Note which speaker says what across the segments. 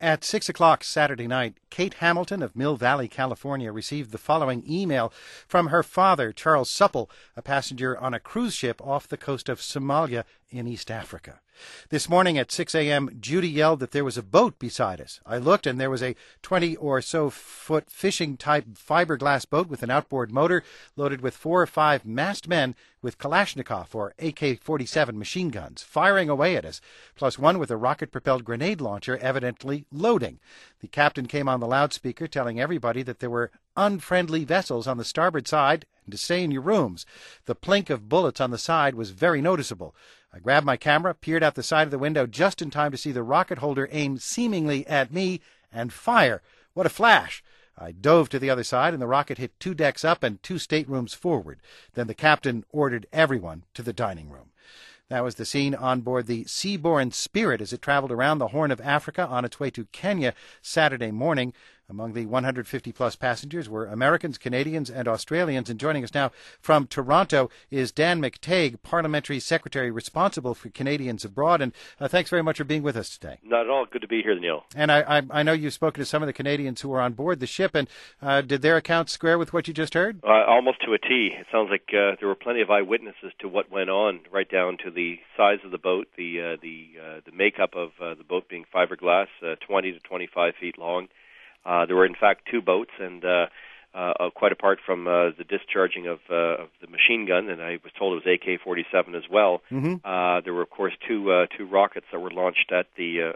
Speaker 1: At 6 o'clock Saturday night, Kate Hamilton of Mill Valley, California, received the following email from her father, Charles Supple, a passenger on a cruise ship off the coast of Somalia in East Africa. This morning at 6 a.m., Judy yelled that there was a boat beside us. I looked, and there was a 20 or so foot fishing-type fiberglass boat with an outboard motor loaded with 4 or 5 masked men with Kalashnikov or AK-47 machine guns firing away at us, plus one with a rocket-propelled grenade launcher evidently loading. The captain came on the loudspeaker telling everybody that there were unfriendly vessels on the starboard side and to stay in your rooms. The plink of bullets on the side was very noticeable. I grabbed my camera, peered out the side of the window just in time to see the rocket holder aim seemingly at me and fire. What a flash! I dove to the other side, and the rocket hit 2 decks up and 2 staterooms forward. Then the captain ordered everyone to the dining room. That was the scene on board the Seaborne Spirit as it traveled around the Horn of Africa on its way to Kenya Saturday morning. Among the 150-plus passengers were Americans, Canadians, and Australians. And joining us now from Toronto is Dan McTeague, Parliamentary Secretary responsible for Canadians abroad. And thanks very much for being with us today.
Speaker 2: Not at all. Good to be here, Neil.
Speaker 1: And I know you've spoken to some of the Canadians who were on board the ship, and did their accounts square with what you just heard?
Speaker 2: Almost to a T. It sounds like there were plenty of eyewitnesses to what went on, right down to the size of the boat, the makeup of the boat being fiberglass, 20 to 25 feet long. There were, in fact, 2 boats, and quite apart from the discharging of the machine gun, and I was told it was AK-47 as well. Mm-hmm. There were, of course, two rockets that were launched at the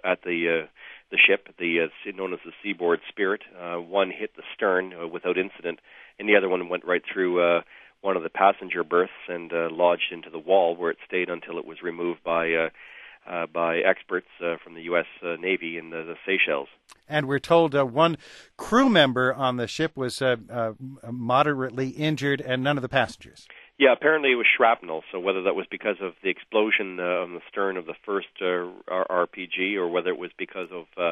Speaker 2: ship, known as the Seaboard Spirit. One hit the stern without incident, and the other one went right through one of the passenger berths and lodged into the wall, where it stayed until it was removed by experts from the U.S. Navy in the Seychelles.
Speaker 1: And we're told one crew member on the ship was moderately injured and none of the passengers.
Speaker 2: Yeah, apparently it was shrapnel, so whether that was because of the explosion on the stern of the first RPG or whether it was because of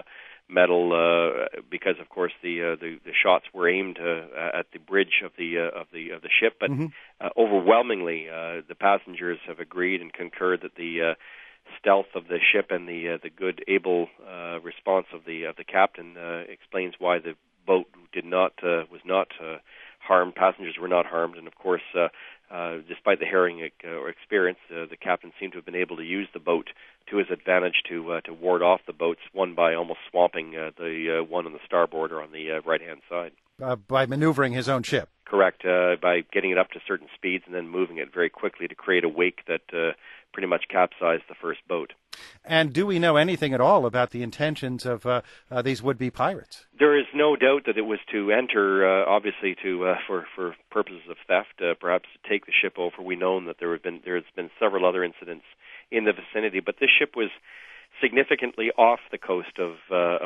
Speaker 2: metal, because, of course, the shots were aimed at the bridge of the ship. But overwhelmingly, the passengers have agreed and concurred that the stealth of the ship and the good, able response of the captain explains why the boat was not harmed. Passengers were not harmed, and of course, despite the herring experience, the captain seemed to have been able to use the boat to his advantage to ward off the boats, one by almost swamping the one on the starboard or on the right-hand side.
Speaker 1: By maneuvering his own ship.
Speaker 2: Correct, by getting it up to certain speeds and then moving it very quickly to create a wake that pretty much capsized the first boat.
Speaker 1: And do we know anything at all about the intentions of these would-be pirates?
Speaker 2: There is no doubt that it was to enter, obviously, for purposes of theft, perhaps to take the ship over. We know that there's been several other incidents in the vicinity, but this ship was significantly off the coast of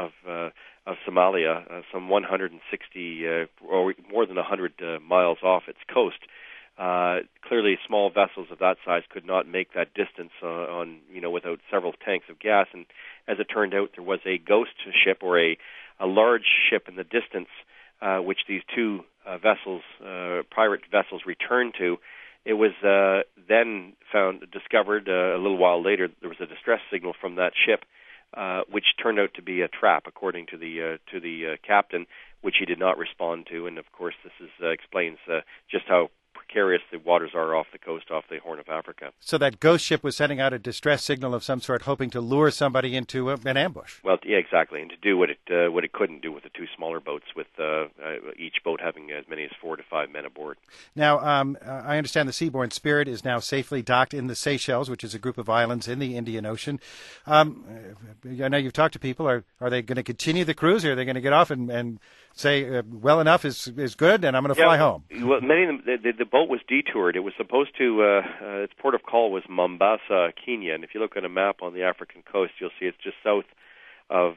Speaker 2: Somalia, some 160 or more than 100 miles off its coast. Clearly, small vessels of that size could not make that distance without several tanks of gas. And as it turned out, there was a ghost ship or a large ship in the distance, which these 2 vessels, pirate vessels, returned to. It was then discovered a little while later. There was a distress signal from that ship, which turned out to be a trap, according to the captain, which he did not respond to. And of course, this explains just how precarious the waters are off the coast, off the Horn of Africa.
Speaker 1: So that ghost ship was sending out a distress signal of some sort, hoping to lure somebody into an ambush.
Speaker 2: Well, yeah, exactly, and to do what it couldn't do with the 2 smaller boats, with each boat having as many as 4 to 5 men aboard. Now,
Speaker 1: I understand the Seaborne Spirit is now safely docked in the Seychelles, which is a group of islands in the Indian Ocean. I know you've talked to people. Are they going to continue the cruise, or are they going to get off and say, well enough is good, and I'm going to fly home?
Speaker 2: Well, many of them, the boat was detoured. It was supposed to, its port of call was Mombasa, Kenya, and if you look at a map on the African coast, you'll see it's just south of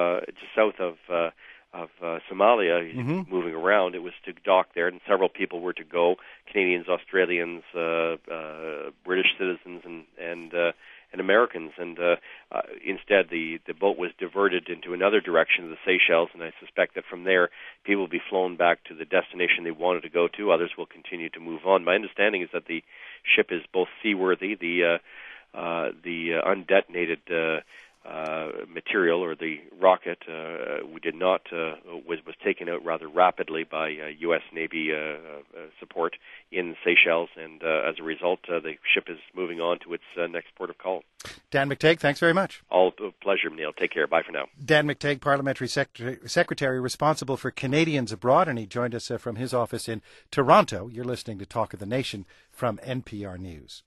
Speaker 2: Somalia, moving around. It was to dock there, and several people were to go: Canadians, Australians, British citizens, and Americans. And instead, the boat was diverted into another direction, the Seychelles, and I suspect that from there, people will be flown back to the destination they wanted to go to. Others will continue to move on. My understanding is that the ship is both seaworthy. The undetonated material, or the rocket, we did not was taken out rather rapidly by U.S. Navy support in Seychelles, and as a result, the ship is moving on to its next port of call.
Speaker 1: Dan McTeague, thanks very much.
Speaker 2: All pleasure, Neil. Take care. Bye for now.
Speaker 1: Dan McTeague, Parliamentary Secretary responsible for Canadians abroad, and he joined us from his office in Toronto. You're listening to Talk of the Nation from NPR News.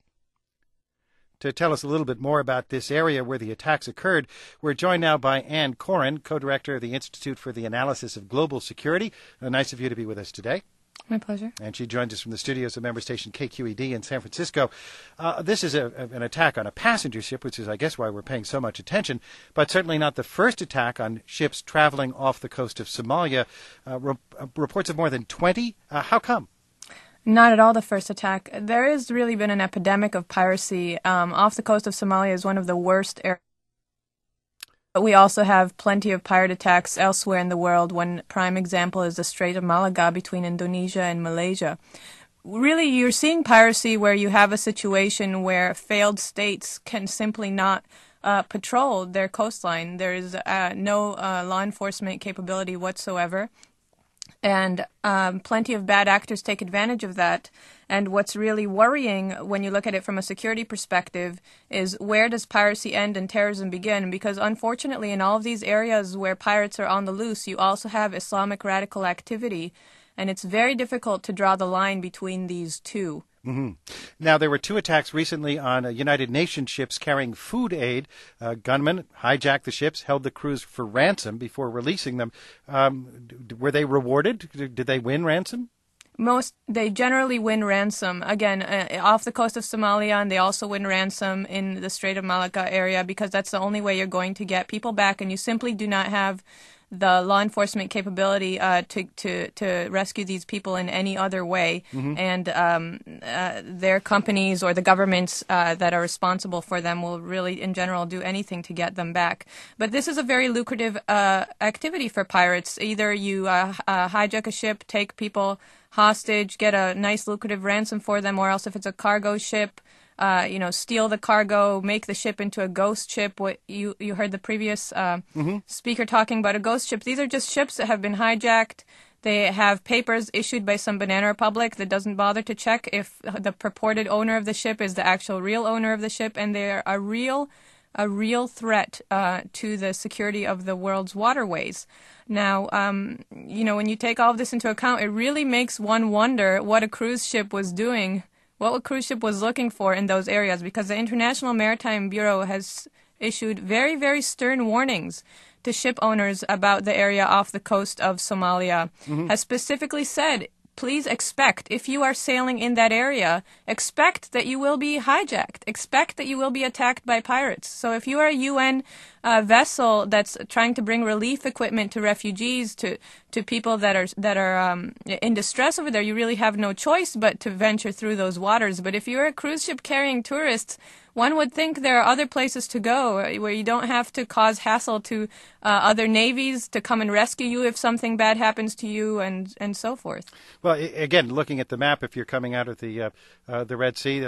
Speaker 1: To tell us a little bit more about this area where the attacks occurred, we're joined now by Anne Coren, co-director of the Institute for the Analysis of Global Security. Nice of you to be with us today.
Speaker 3: My pleasure. And
Speaker 1: she joins us from the studios of member station KQED in San Francisco. This is an attack on a passenger ship, which is, I guess, why we're paying so much attention, but certainly not the first attack on ships traveling off the coast of Somalia. Reports of more than 20. How come?
Speaker 3: Not at all the first attack. There has really been an epidemic of piracy. Off the coast of Somalia is one of the worst areas. But we also have plenty of pirate attacks elsewhere in the world. One prime example is the Strait of Malacca between Indonesia and Malaysia. Really, you're seeing piracy where you have a situation where failed states can simply not patrol their coastline. There is no law enforcement capability whatsoever. And plenty of bad actors take advantage of that. And what's really worrying when you look at it from a security perspective is, where does piracy end and terrorism begin? Because unfortunately, in all of these areas where pirates are on the loose, you also have Islamic radical activity. And it's very difficult to draw the line between these two.
Speaker 1: Mm-hmm. Now, there were 2 attacks recently on United Nations ships carrying food aid. Gunmen hijacked the ships, held the crews for ransom before releasing them. Were they rewarded? Did they win ransom?
Speaker 3: They generally win ransom. Again, off the coast of Somalia, and they also win ransom in the Strait of Malacca area, because that's the only way you're going to get people back, and you simply do not have the law enforcement capability to rescue these people in any other way. Mm-hmm. And their companies or the governments that are responsible for them will really, in general, do anything to get them back. But this is a very lucrative activity for pirates. Either you hijack a ship, take people hostage, get a nice lucrative ransom for them, or else if it's a cargo ship, steal the cargo, make the ship into a ghost ship. What you heard the previous speaker talking about a ghost ship. These are just ships that have been hijacked. They have papers issued by some banana republic that doesn't bother to check if the purported owner of the ship is the actual real owner of the ship, and they're a real threat to the security of the world's waterways. Now, when you take all of this into account, it really makes one wonder what a cruise ship was doing. What a cruise ship was looking for in those areas, because the International Maritime Bureau has issued very, very stern warnings to ship owners about the area off the coast of Somalia, has specifically said, please expect, if you are sailing in that area, expect that you will be hijacked. Expect that you will be attacked by pirates. So if you are a UN vessel that's trying to bring relief equipment to refugees, to people that are in distress over there, you really have no choice but to venture through those waters. But if you're a cruise ship carrying tourists, one would think there are other places to go where you don't have to cause hassle to other navies to come and rescue you if something bad happens to you, and so forth.
Speaker 1: Well, again, looking at the map, if you're coming out of the Red Sea,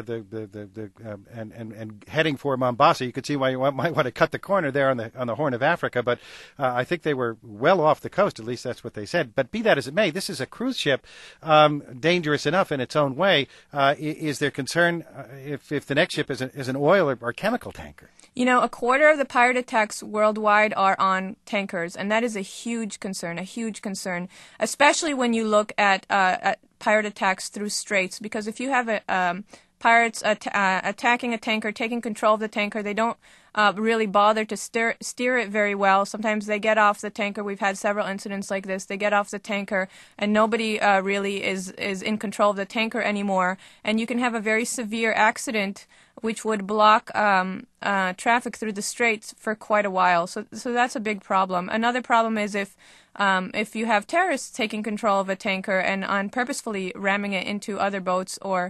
Speaker 1: and heading for Mombasa, you could see why you might want to cut the corner there on the Horn of Africa. But I think they were well off the coast. At least that's what they said. But be that as it may, this is a cruise ship, dangerous enough in its own way. Is there concern if the next ship is an oil or chemical tanker?
Speaker 3: A quarter of the pirate attacks worldwide are on tankers, and that is a huge concern, especially when you look at pirate attacks through straits, because if you have pirates attacking a tanker, taking control of the tanker, they don't really bother to steer it very well. Sometimes they get off the tanker. We've had several incidents like this. They get off the tanker, and nobody really is in control of the tanker anymore, and you can have a very severe accident which would block traffic through the straits for quite a while. So that's a big problem. Another problem is if you have terrorists taking control of a tanker and purposefully ramming it into other boats, or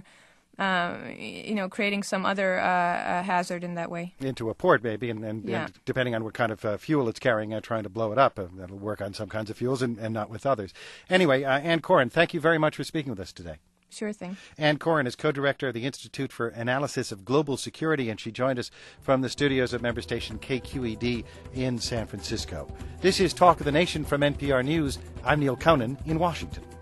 Speaker 3: creating some other hazard in that way. Into
Speaker 1: a port, maybe, and depending on what kind of fuel it's carrying, trying to blow it up. That'll work on some kinds of fuels and not with others. Anyway, Anne Coren, thank you very much for speaking with us today.
Speaker 3: Sure thing.
Speaker 1: Ann Coren is co-director of the Institute for Analysis of Global Security, and she joined us from the studios of member station KQED in San Francisco. This is Talk of the Nation from NPR News. I'm Neil Cownan in Washington.